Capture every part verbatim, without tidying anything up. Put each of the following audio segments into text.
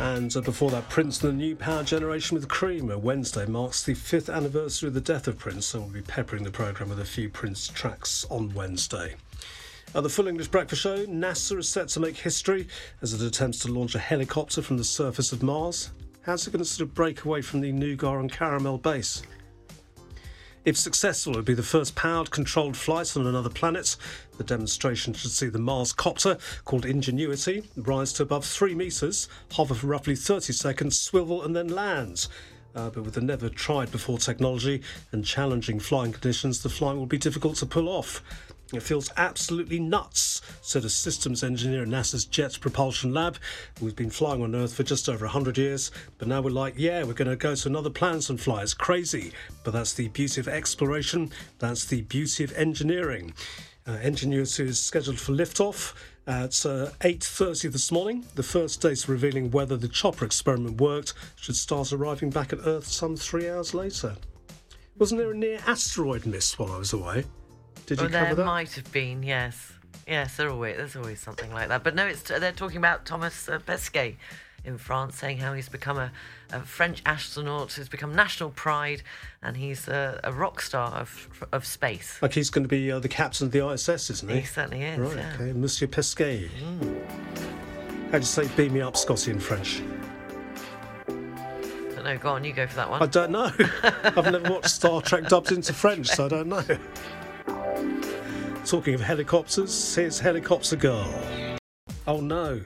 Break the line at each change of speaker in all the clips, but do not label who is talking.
And uh, before that, Prince and the New Power Generation with Cream. Wednesday marks the fifth anniversary of the death of Prince, so we'll be peppering the programme with a few Prince tracks on Wednesday. At the Full English Breakfast Show, NASA is set to make history as it attempts to launch a helicopter from the surface of Mars. How's it going to sort of break away from the Nougat and Caramel base? If successful, it would be the first powered, controlled flight on another planet. The demonstration should see the Mars copter, called Ingenuity, rise to above three metres, hover for roughly thirty seconds, swivel and then land. Uh, but with the never-tried-before technology and challenging flying conditions, the flight will be difficult to pull off. It feels absolutely nuts, said a systems engineer at NASA's Jet Propulsion Lab. We've been flying on Earth for just over one hundred years, but now we're like, yeah, we're going to go to another planet and fly. It's crazy. But that's the beauty of exploration. That's the beauty of engineering. Uh, Ingenuity is scheduled for liftoff at uh, eight thirty this morning. The first data revealing whether the chopper experiment worked should start arriving back at Earth some three hours later. Wasn't there a near asteroid miss while I was away? Did you
well,
cover
there
that?
might have been, yes. Yes, there always, there's always something like that. But no, it's they're talking about Thomas uh, Pesquet in France, saying how he's become a, a French astronaut who's become national pride, and he's a, a rock star of of space.
Like he's going to be uh, the captain of the I S S, isn't he?
He certainly is,
Right,
yeah.
okay. Monsieur Pesquet.
Mm.
How do you say beam me up, Scotty, in French?
I don't know, go on, you go for that one.
I don't know. I've never watched Star Trek dubbed into French, so I don't know. Talking of helicopters, here's Helicopter Girl. Oh no.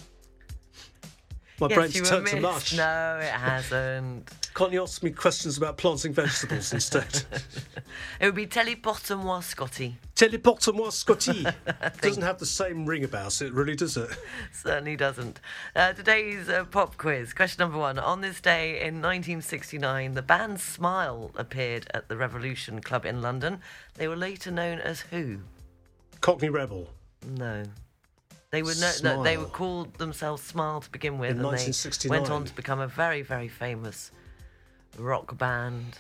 My
yes,
brain's
you were
turned to
missed.
mush.
No, it hasn't.
Can't you ask me questions about planting vegetables instead?
It would be téléporte-moi, Scotty.
Téléporte-moi, Scotty. Doesn't have the same ring about it, really, does it?
Certainly doesn't. Uh, today's uh, pop quiz. Question number one. On this day in nineteen sixty-nine, the band Smile appeared at the Revolution Club in London. They were later known as who?
Cockney Rebel.
No. They were no, no, they were called themselves Smile to begin with,
In
and
nineteen
they
sixty-nine.
went on to become a very, very famous rock band.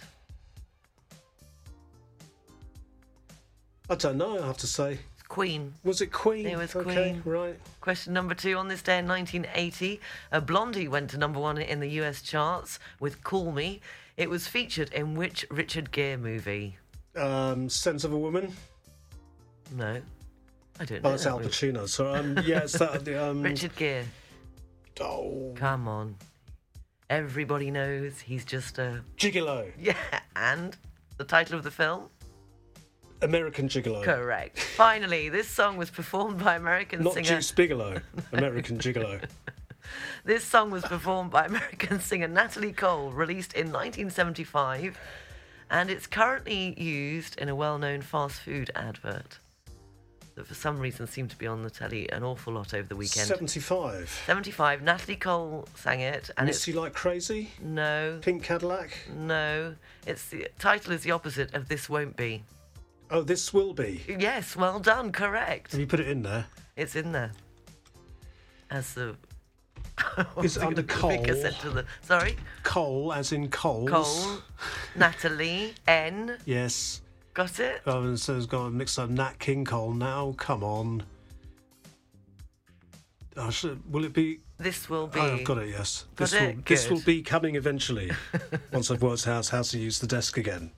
I don't know, I have to say.
Queen.
Was it Queen?
It was
okay,
Queen.
Right.
Question number two. On this day in nineteen eighty, a Blondie went to number one in the U S charts with Call Me. It was featured in which Richard Gere movie?
Um, Sense of a Woman?
No. I don't know.
Oh, it's
that
Al
movie.
Pacino. So, um, yeah, it's that. The, um,
Richard Gere.
Oh.
Come on. Everybody knows he's just a...
Gigolo.
Yeah, and the title of the film?
American Gigolo.
Correct. Finally, this song was performed by American
Not
singer...
Juice Bigelow. American Gigolo.
This song was performed by American singer Natalie Cole, released in nineteen seventy-five, and it's currently used in a well-known fast food advert that for some reason seemed to be on the telly an awful lot over the weekend.
seventy-five.
seventy-five. Natalie Cole sang it, and
Miss
it's...
You Like Crazy?
No.
Pink Cadillac?
No. It's the title is the opposite of This Won't Be.
Oh, This Will Be.
Yes, well done, correct.
Have you put it in there?
It's in there. As the...
Is it under Cole?
To the, sorry?
Coal, as in coals.
Cole. Natalie. N.
Yes.
Got it?
Oh, and so it's got a mix of Nat King Cole now. Come on. Oh, should, will it be...
This will be...
Oh, I've got it, yes.
Got
This
it?
will, this
Good.
will be coming eventually, once I've worked out how to use the desk again.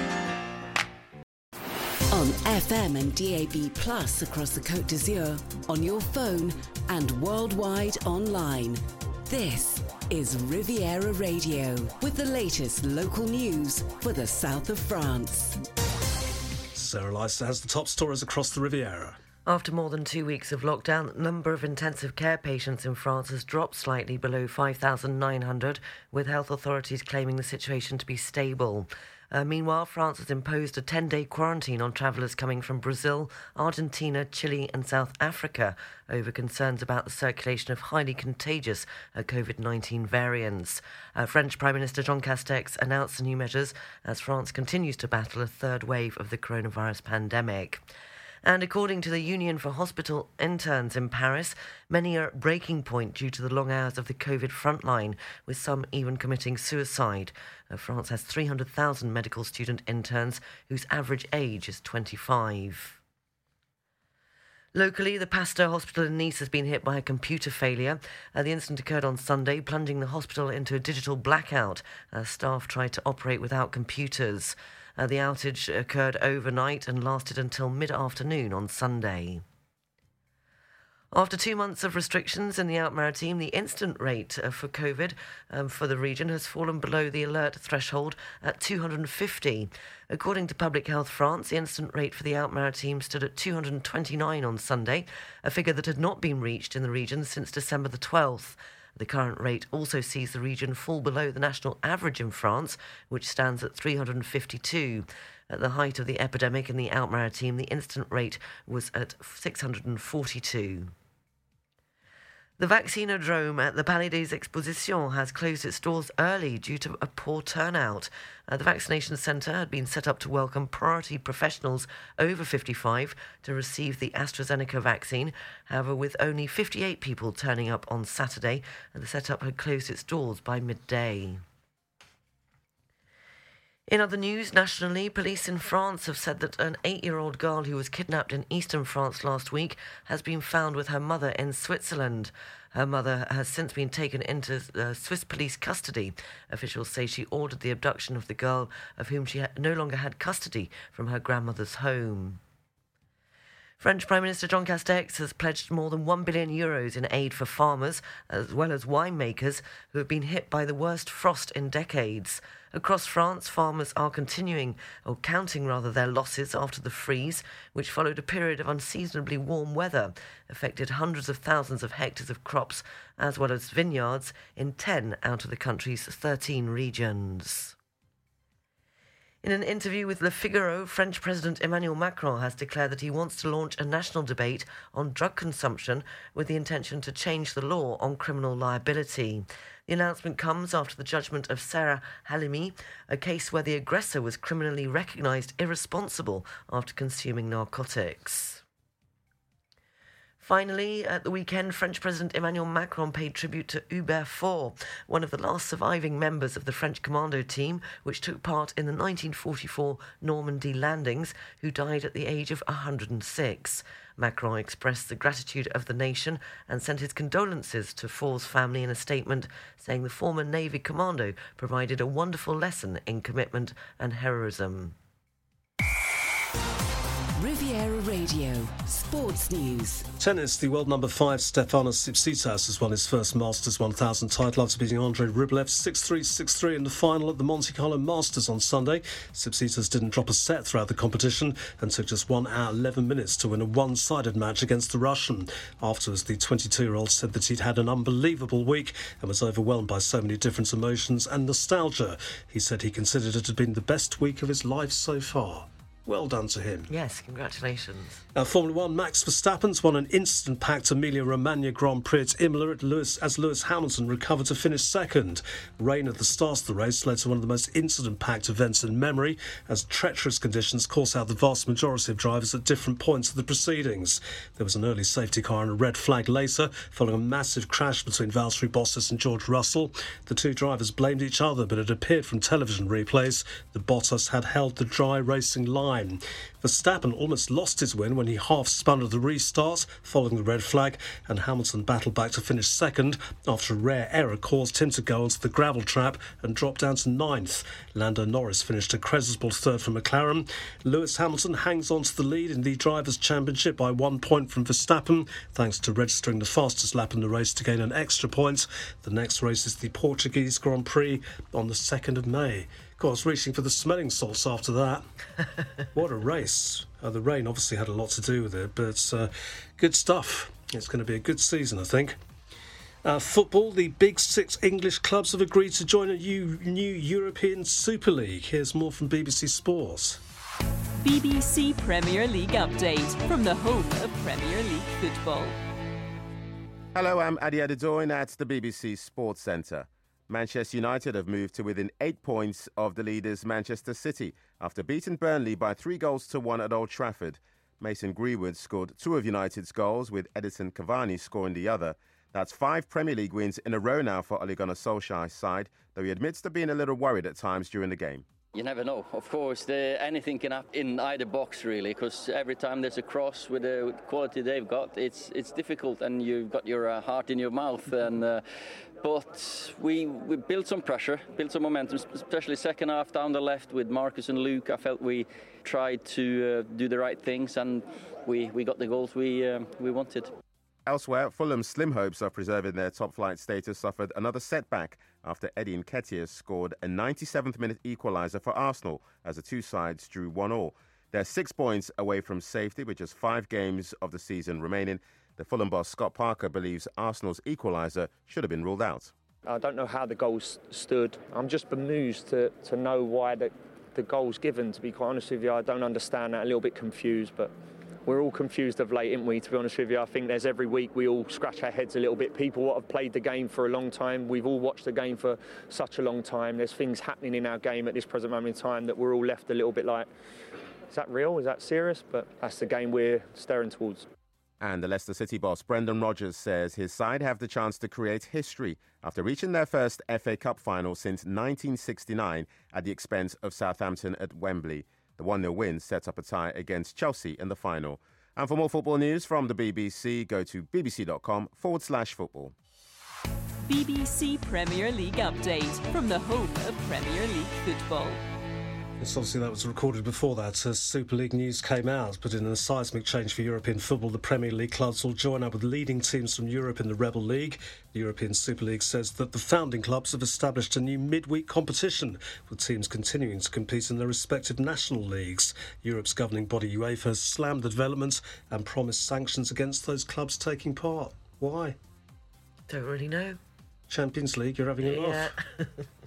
On F M and D A B Plus across the Côte d'Azur, on your phone and worldwide online. This is Riviera Radio, with the latest local news for the south of France.
Sarah Leicester has the top stories across the Riviera.
After more than two weeks of lockdown, the number of intensive care patients in France has dropped slightly below five thousand nine hundred, with health authorities claiming the situation to be stable. Uh, meanwhile, France has imposed a ten-day quarantine on travellers coming from Brazil, Argentina, Chile and South Africa over concerns about the circulation of highly contagious uh, COVID nineteen variants. Uh, French Prime Minister Jean Castex announced the new measures as France continues to battle a third wave of the coronavirus pandemic. And according to the Union for Hospital Interns in Paris, many are at breaking point due to the long hours of the COVID frontline, with some even committing suicide. Uh, France has three hundred thousand medical student interns whose average age is twenty-five. Locally, the Pasteur Hospital in Nice has been hit by a computer failure. Uh, the incident occurred on Sunday, plunging the hospital into a digital blackout as staff tried to operate without computers. Uh, the outage occurred overnight and lasted until mid-afternoon on Sunday. After two months of restrictions in the Alpes-Maritimes, the incident rate uh, for COVID um, for the region has fallen below the alert threshold at two hundred fifty. According to Public Health France, the incident rate for the Alpes-Maritimes stood at two hundred twenty-nine on Sunday, a figure that had not been reached in the region since December the twelfth. The current rate also sees the region fall below the national average in France, which stands at three hundred fifty-two. At the height of the epidemic in the Alpes-Maritimes, the incident rate was at six hundred forty-two. The vaccinodrome at the Palais des Expositions has closed its doors early due to a poor turnout. Uh, the vaccination centre had been set up to welcome priority professionals over fifty-five to receive the AstraZeneca vaccine. However, with only fifty-eight people turning up on Saturday, the setup had closed its doors by midday. In other news, nationally, police in France have said that an eight-year-old girl who was kidnapped in eastern France last week has been found with her mother in Switzerland. Her mother has since been taken into uh, Swiss police custody. Officials say she ordered the abduction of the girl, of whom she ha- no longer had custody, from her grandmother's home. French Prime Minister Jean Castex has pledged more than one billion euros in aid for farmers, as well as winemakers, who have been hit by the worst frost in decades. Across France, farmers are continuing, or counting rather, their losses after the freeze, which followed a period of unseasonably warm weather, affected hundreds of thousands of hectares of crops, as well as vineyards, in ten out of the country's thirteen regions. In an interview with Le Figaro, French President Emmanuel Macron has declared that he wants to launch a national debate on drug consumption with the intention to change the law on criminal liability. The announcement comes after the judgment of Sarah Halimi, a case where the aggressor was criminally recognised irresponsible after consuming narcotics. Finally, at the weekend, French President Emmanuel Macron paid tribute to Hubert Faure, one of the last surviving members of the French commando team, which took part in the nineteen forty-four Normandy landings, who died at the age of one hundred six. Macron expressed the gratitude of the nation and sent his condolences to Faure's family in a statement, saying the former Navy commando provided a wonderful lesson in commitment and heroism.
Riviera Radio, Sports News.
Tennis, the world number five Stefanos Tsitsipas has won his first Masters one thousand title after beating Andrei Rublev six three, six three in the final at the Monte Carlo Masters on Sunday. Tsitsipas didn't drop a set throughout the competition and took just one hour, eleven minutes to win a one-sided match against the Russian. Afterwards, the twenty-two-year-old said that he'd had an unbelievable week and was overwhelmed by so many different emotions and nostalgia. He said he considered it had been the best week of his life so far. Well done to him.
Yes, congratulations.
Uh, Formula One, Max Verstappen's won an instant-packed Emilia-Romagna Grand Prix at Imola at Lewis, as Lewis Hamilton recovered to finish second. Rain at the start of the race led to one of the most incident-packed events in memory, as treacherous conditions caused out the vast majority of drivers at different points of the proceedings. There was an early safety car and a red flag later, following a massive crash between Valtteri Bottas and George Russell. The two drivers blamed each other, but it appeared from television replays that Bottas had held the dry racing line. Verstappen almost lost his win when he half-spun at the restart following the red flag, and Hamilton battled back to finish second after a rare error caused him to go onto the gravel trap and drop down to ninth. Lando Norris finished a creditable third for McLaren. Lewis Hamilton hangs on to the lead in the Drivers' Championship by one point from Verstappen, thanks to registering the fastest lap in the race to gain an extra point. The next race is the Portuguese Grand Prix on the second of May. Of course, reaching for the smelling salts after that. What a race. Uh, the rain obviously had a lot to do with it, but uh, good stuff. It's going to be a good season, I think. Uh, football, the big six English clubs have agreed to join a new, new European Super League. Here's more from B B C Sports.
B B C Premier League update from the home of Premier League football.
Hello, I'm Adi Adedoyin at the B B C Sports Centre. Manchester United have moved to within eight points of the leaders Manchester City after beating Burnley by three goals to one at Old Trafford. Mason Greenwood scored two of United's goals, with Edinson Cavani scoring the other. That's five Premier League wins in a row now for Ole Gunnar Solskjaer's side, though he admits to being a little worried at times during the game.
You never know. Of course, the, anything can happen in either box, really, because every time there's a cross with the quality they've got, it's it's difficult, and you've got your uh, heart in your mouth. and uh, But we, we built some pressure, built some momentum, especially second half down the left with Marcus and Luke. I felt we tried to uh, do the right things, and we, we got the goals we uh, we wanted.
Elsewhere, Fulham's slim hopes of preserving their top-flight status suffered another setback after Eddie Nketiah scored a ninety-seventh minute equaliser for Arsenal as the two sides drew one all. They're six points away from safety with just five games of the season remaining. The Fulham boss, Scott Parker, believes Arsenal's equaliser should have been ruled out.
I don't know how the goals stood. I'm just bemused to, to know why the, the goal's given, to be quite honest with you. I don't understand that, a little bit confused, but we're all confused of late, aren't we, to be honest with you? I think there's every week we all scratch our heads a little bit. People what have played the game for a long time, we've all watched the game for such a long time. There's things happening in our game at this present moment in time that we're all left a little bit like, is that real? Is that serious? But that's the game we're staring towards.
And the Leicester City boss, Brendan Rodgers, says his side have the chance to create history after reaching their first F A Cup final since nineteen sixty-nine at the expense of Southampton at Wembley. The one nil win sets up a tie against Chelsea in the final. And for more football news from the B B C, go to bbc.com forward slash football.
B B C Premier League update from the home of Premier League football.
Yes, obviously that was recorded before that as Super League news came out, but in a seismic change for European football, the Premier League clubs will join up with leading teams from Europe in the Rebel League. The European Super League says that the founding clubs have established a new midweek competition, with teams continuing to compete in their respective national leagues. Europe's governing body UEFA has slammed the development and promised sanctions against those clubs taking part. Why?
Don't really know.
Champions League, you're having a laugh.
Yeah.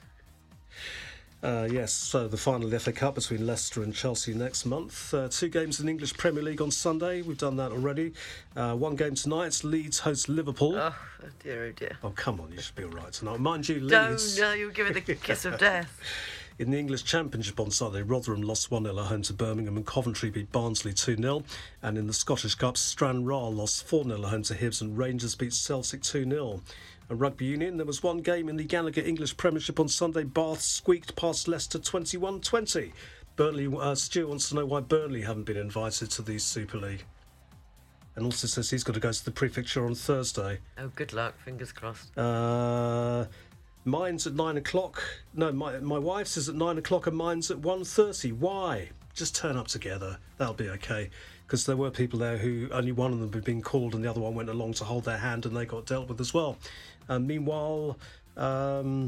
Uh, yes, so the final of the F A Cup between Leicester and Chelsea next month. Uh, two games in the English Premier League on Sunday. We've done that already. Uh, one game tonight. Leeds host Liverpool.
Oh, oh dear, oh dear.
Oh, come on, you should be all right tonight. Mind you,
Don't,
Leeds...
no, you'll give it the kiss of death.
In the English Championship on Sunday, Rotherham lost one nil at home to Birmingham and Coventry beat Barnsley two nil. And in the Scottish Cup, Stranraer lost four nil at home to Hibs and Rangers beat Celtic two nil. And Rugby Union, there was one game in the Gallagher English Premiership on Sunday. Bath squeaked past Leicester twenty-one twenty. Burnley, uh, Stu wants to know why Burnley haven't been invited to the Super League. And also says he's got to go to the Prefecture on Thursday.
Oh, good luck, fingers crossed.
Uh... Mine's at nine o'clock. No, my my wife's is at nine o'clock and mine's at one thirty. Why? Just turn up together. That'll be okay. Because there were people there who only one of them had been called and the other one went along to hold their hand and they got dealt with as well. And meanwhile, um,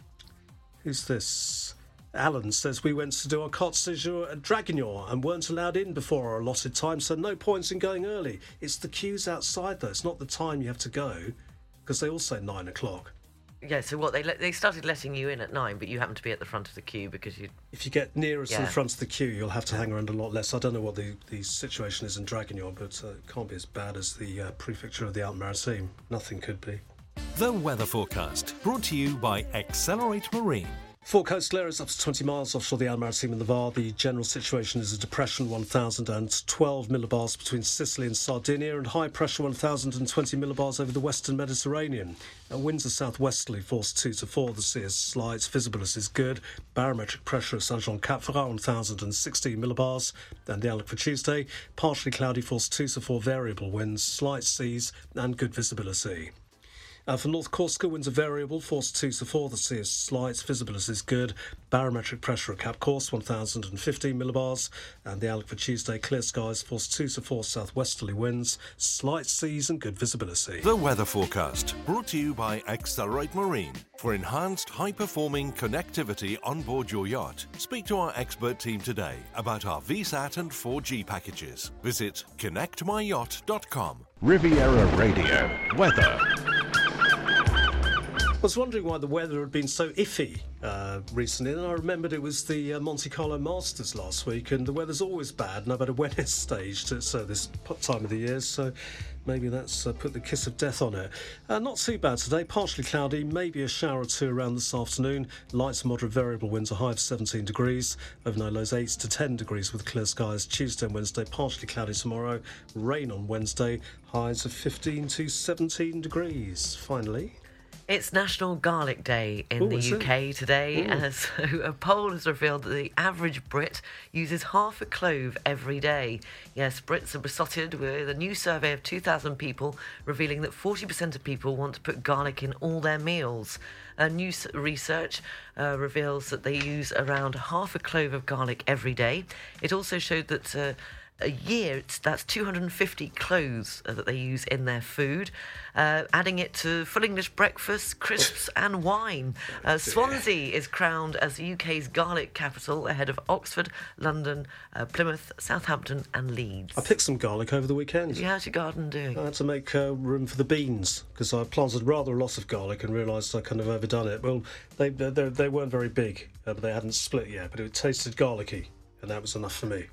who's this? Alan says we went to do our carte séjour at Draguignan and weren't allowed in before our allotted time, so no points in going early. It's the queues outside though. It's not the time you have to go, because they all say nine o'clock.
Yeah, so what, they let, they started letting you in at nine, but you happen to be at the front of the queue because you...
If you get nearer
yeah.
to the front of the queue, you'll have to hang around a lot less. I don't know what the, the situation is in Draguignan, but uh, it can't be as bad as the uh, Prefecture of the Alpes-Maritimes. Nothing could be.
The weather forecast, brought to you by Accelerate Marine.
Four coast glares up to twenty miles offshore the Alpes-Maritimes and the Var. The general situation is a depression one thousand twelve millibars between Sicily and Sardinia, and high pressure one thousand twenty millibars over the western Mediterranean. Uh, winds are southwesterly, force two to four. The sea is slight, visibility is good. Barometric pressure at Saint-Jean-Cap-Ferrat one thousand sixteen millibars. And the outlook for Tuesday, partially cloudy, force two to four, variable winds, slight seas and good visibility. Uh, for North Corsica, winds are variable, force two to four. The sea is slight, visibility is good. Barometric pressure at Cap Corse, one thousand fifteen millibars. And the outlook for Tuesday, clear skies, force two to four, southwesterly winds, slight seas and good visibility.
The weather forecast, brought to you by Accelerate Marine. For enhanced, high-performing connectivity on board your yacht, speak to our expert team today about our V SAT and four G packages. Visit connect my yacht dot com.
Riviera Radio. Weather.
I was wondering why the weather had been so iffy uh, recently, and I remembered it was the uh, Monte Carlo Masters last week, and the weather's always bad, no matter when it's staged, so this time of the year, so maybe that's uh, put the kiss of death on it. Uh, not too bad today, partially cloudy, maybe a shower or two around this afternoon, light to moderate variable winds, a high of seventeen degrees, overnight lows eight to ten degrees with clear skies. Tuesday and Wednesday, partially cloudy tomorrow, rain on Wednesday, highs of fifteen to seventeen degrees. Finally...
It's National Garlic Day in
Ooh,
the
is
U
it?
K today.
Ooh.
Uh, so a poll has revealed that the average Brit uses half a clove every day. Yes, Brits are besotted with a new survey of two thousand people revealing that forty percent of people want to put garlic in all their meals. Uh, new s- research uh, reveals that they use around half a clove of garlic every day. It also showed that uh, a year, it's, that's two hundred fifty cloves uh, that they use in their food, uh, adding it to full English breakfast, crisps and wine. Uh, Swansea is crowned as the U K's garlic capital ahead of Oxford, London, uh, Plymouth, Southampton and Leeds.
I picked some garlic over the weekend.
How's your garden doing?
I had to make uh, room for the beans because I planted rather a lot of garlic and realised I kind of overdone it. Well, they they, they weren't very big, uh, but they hadn't split yet, but it tasted garlicky, and that was enough for me.